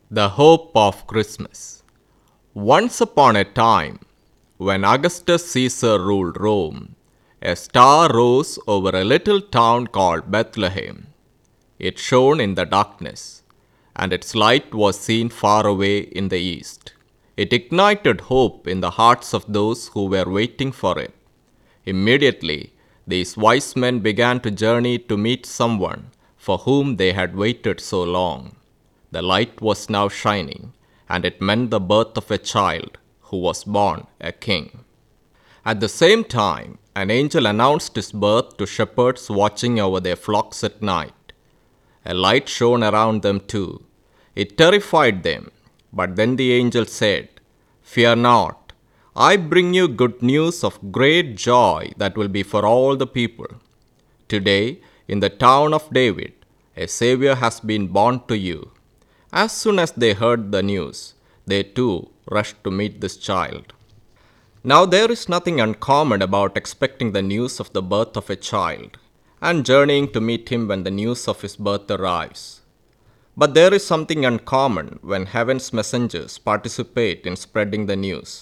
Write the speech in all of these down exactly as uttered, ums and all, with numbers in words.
The Hope of Christmas. Once upon a time, when Augustus Caesar ruled Rome, a star rose over a little town called Bethlehem. It shone in the darkness, and its light was seen far away in the east. It ignited hope in the hearts of those who were waiting for it. Immediately, these wise men began to journey to meet someone for whom they had waited so long. The light was now shining, and it meant the birth of a child who was born a king. At the same time, an angel announced his birth to shepherds watching over their flocks at night. A light shone around them too. It terrified them, but then the angel said, "Fear not, I bring you good news of great joy that will be for all the people. Today, in the town of David, a Savior has been born to you." As soon as they heard the news, they too rushed to meet this child. Now there is nothing uncommon about expecting the news of the birth of a child and journeying to meet him when the news of his birth arrives. But there is something uncommon when heaven's messengers participate in spreading the news.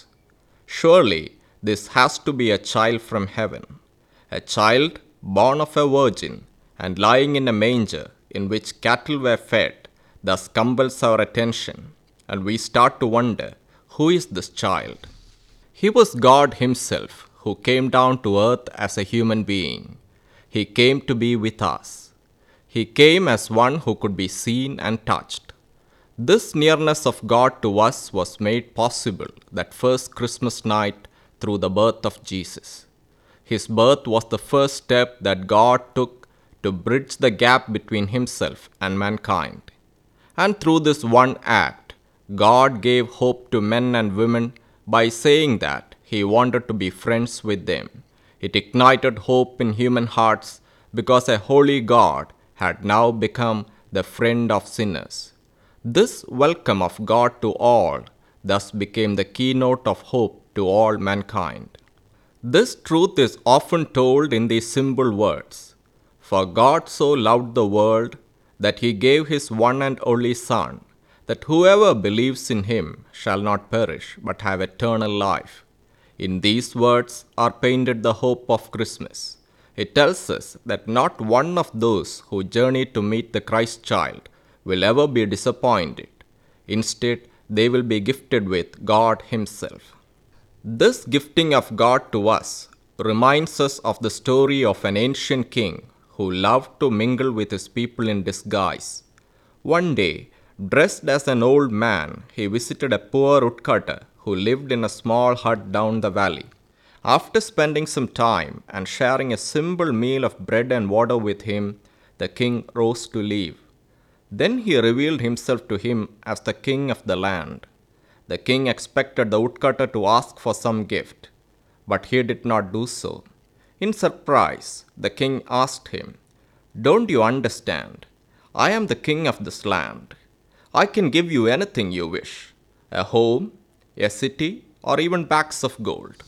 Surely this has to be a child from heaven, a child born of a virgin and lying in a manger in which cattle were fed. Thus compels our attention, and we start to wonder, who is this child? He was God Himself who came down to earth as a human being. He came to be with us. He came as one who could be seen and touched. This nearness of God to us was made possible that first Christmas night through the birth of Jesus. His birth was the first step that God took to bridge the gap between Himself and mankind. And through this one act, God gave hope to men and women by saying that He wanted to be friends with them. It ignited hope in human hearts because a holy God had now become the friend of sinners. This welcome of God to all thus became the keynote of hope to all mankind. This truth is often told in these simple words: "For God so loved the world that He gave His one and only Son, that whoever believes in Him shall not perish, but have eternal life." In these words are painted the hope of Christmas. It tells us that not one of those who journey to meet the Christ child will ever be disappointed. Instead, they will be gifted with God Himself. This gifting of God to us reminds us of the story of an ancient king who loved to mingle with his people in disguise. One day, dressed as an old man, he visited a poor woodcutter who lived in a small hut down the valley. After spending some time and sharing a simple meal of bread and water with him, the king rose to leave. Then he revealed himself to him as the king of the land. The king expected the woodcutter to ask for some gift, but he did not do so. In surprise, the king asked him, "Don't you understand? I am the king of this land. I can give you anything you wish, a home, a city, or even bags of gold."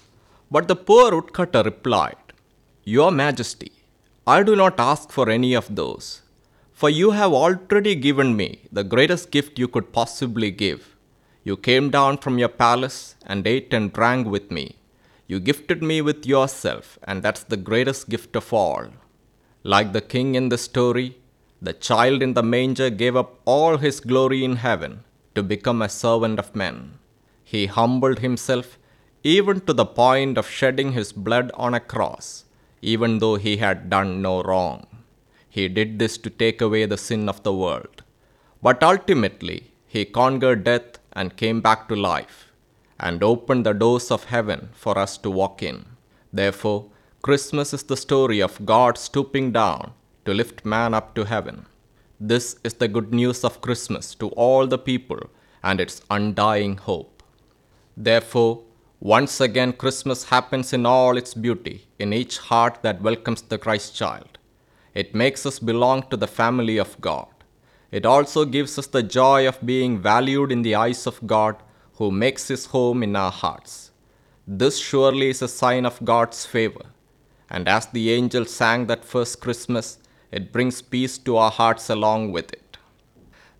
But the poor woodcutter replied, "Your Majesty, I do not ask for any of those, for you have already given me the greatest gift you could possibly give. You came down from your palace and ate and drank with me. You gifted me with yourself, and that's the greatest gift of all." Like the king in the story, the child in the manger gave up all his glory in heaven to become a servant of men. He humbled himself even to the point of shedding his blood on a cross, even though he had done no wrong. He did this to take away the sin of the world. But ultimately, he conquered death and came back to life, and opened the doors of heaven for us to walk in. Therefore, Christmas is the story of God stooping down to lift man up to heaven. This is the good news of Christmas to all the people and its undying hope. Therefore, once again Christmas happens in all its beauty in each heart that welcomes the Christ child. It makes us belong to the family of God. It also gives us the joy of being valued in the eyes of God, who makes His home in our hearts. This surely is a sign of God's favor. And as the angels sang that first Christmas, it brings peace to our hearts along with it.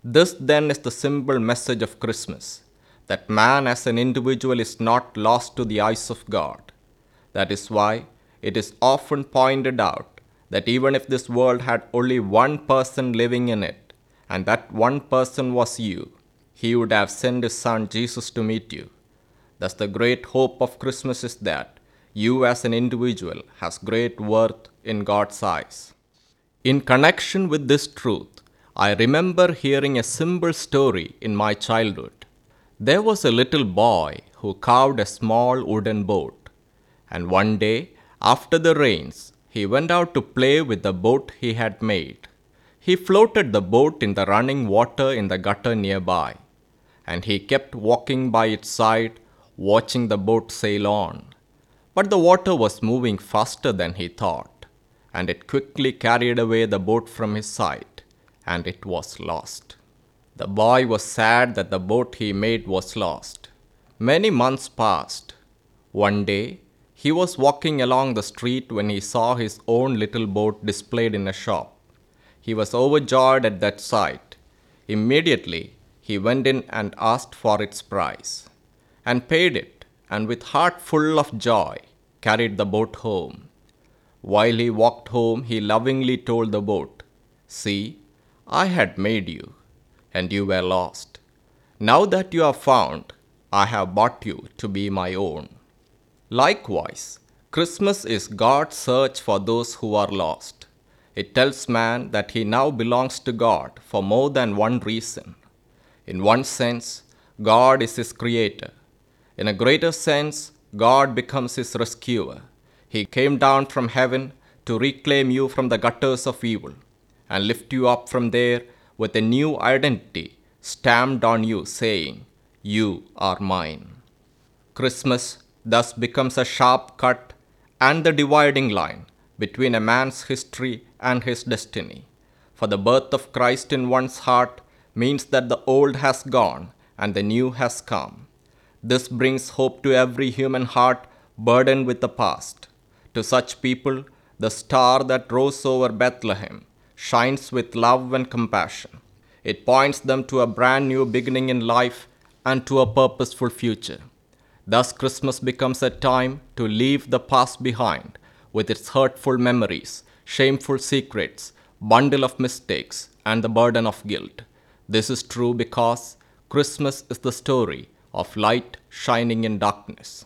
This then is the simple message of Christmas, that man as an individual is not lost to the eyes of God. That is why it is often pointed out that even if this world had only one person living in it, and that one person was you, he would have sent his son Jesus to meet you. Thus the great hope of Christmas is that you as an individual has great worth in God's eyes. In connection with this truth, I remember hearing a simple story in my childhood. There was a little boy who carved a small wooden boat, and one day, after the rains, he went out to play with the boat he had made. He floated the boat in the running water in the gutter nearby, and he kept walking by its side, watching the boat sail on. But the water was moving faster than he thought, and it quickly carried away the boat from his sight, and it was lost. The boy was sad that the boat he made was lost. Many months passed. One day, he was walking along the street when he saw his own little boat displayed in a shop. He was overjoyed at that sight. Immediately, he went in and asked for its price, and paid it, and with heart full of joy, carried the boat home. While he walked home, he lovingly told the boat, "See, I had made you, and you were lost. Now that you are found, I have bought you to be my own." Likewise, Christmas is God's search for those who are lost. It tells man that he now belongs to God for more than one reason. In one sense, God is his creator. In a greater sense, God becomes his rescuer. He came down from heaven to reclaim you from the gutters of evil and lift you up from there with a new identity stamped on you, saying, "You are mine." Christmas thus becomes a sharp cut and the dividing line between a man's history and his destiny. For the birth of Christ in one's heart means that the old has gone and the new has come. This brings hope to every human heart burdened with the past. To such people, the star that rose over Bethlehem shines with love and compassion. It points them to a brand new beginning in life and to a purposeful future. Thus, Christmas becomes a time to leave the past behind with its hurtful memories, shameful secrets, bundle of mistakes, and the burden of guilt. This is true because Christmas is the story of light shining in darkness.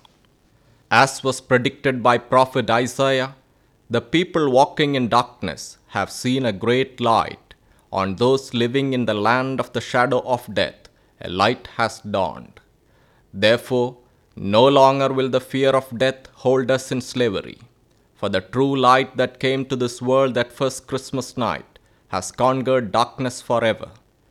As was predicted by prophet Isaiah, the people walking in darkness have seen a great light. On those living in the land of the shadow of death, a light has dawned. Therefore, no longer will the fear of death hold us in slavery. For the true light that came to this world that first Christmas night has conquered darkness forever,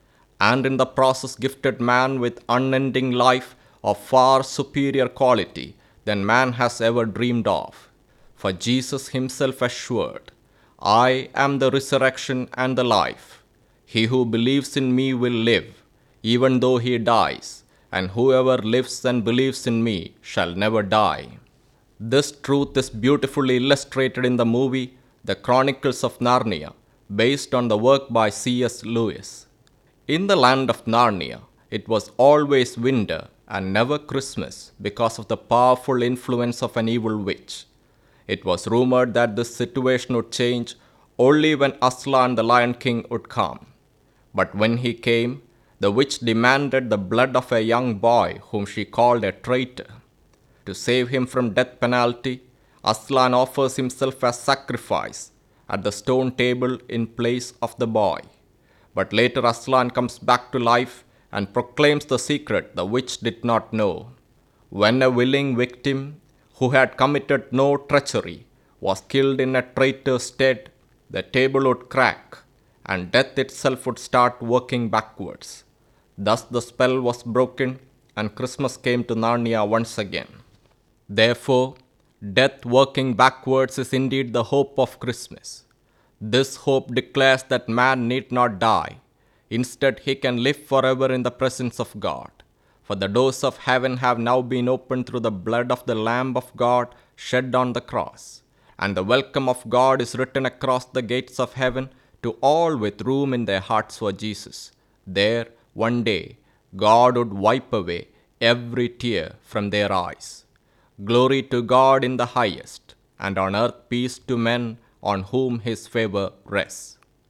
and in the process gifted man with unending life of far superior quality than man has ever dreamed of. For Jesus himself assured, "I am the resurrection and the life. He who believes in me will live, even though he dies, and whoever lives and believes in me shall never die." This truth is beautifully illustrated in the movie The Chronicles of Narnia, based on the work by C S Lewis. In the land of Narnia, it was always winter and never Christmas because of the powerful influence of an evil witch. It was rumored that this situation would change only when Aslan the Lion King would come. But when he came, the witch demanded the blood of a young boy whom she called a traitor. To save him from death penalty, Aslan offers himself as sacrifice at the stone table in place of the boy. But later Aslan comes back to life and proclaims the secret the witch did not know. When a willing victim who had committed no treachery was killed in a traitor's stead, the table would crack and death itself would start working backwards. Thus the spell was broken and Christmas came to Narnia once again. Therefore, death working backwards is indeed the hope of Christmas. This hope declares that man need not die. Instead, he can live forever in the presence of God. For the doors of heaven have now been opened through the blood of the Lamb of God shed on the cross. And the welcome of God is written across the gates of heaven to all with room in their hearts for Jesus. There, one day, God would wipe away every tear from their eyes. Glory to God in the highest, and on earth peace to men on whom his favor rests.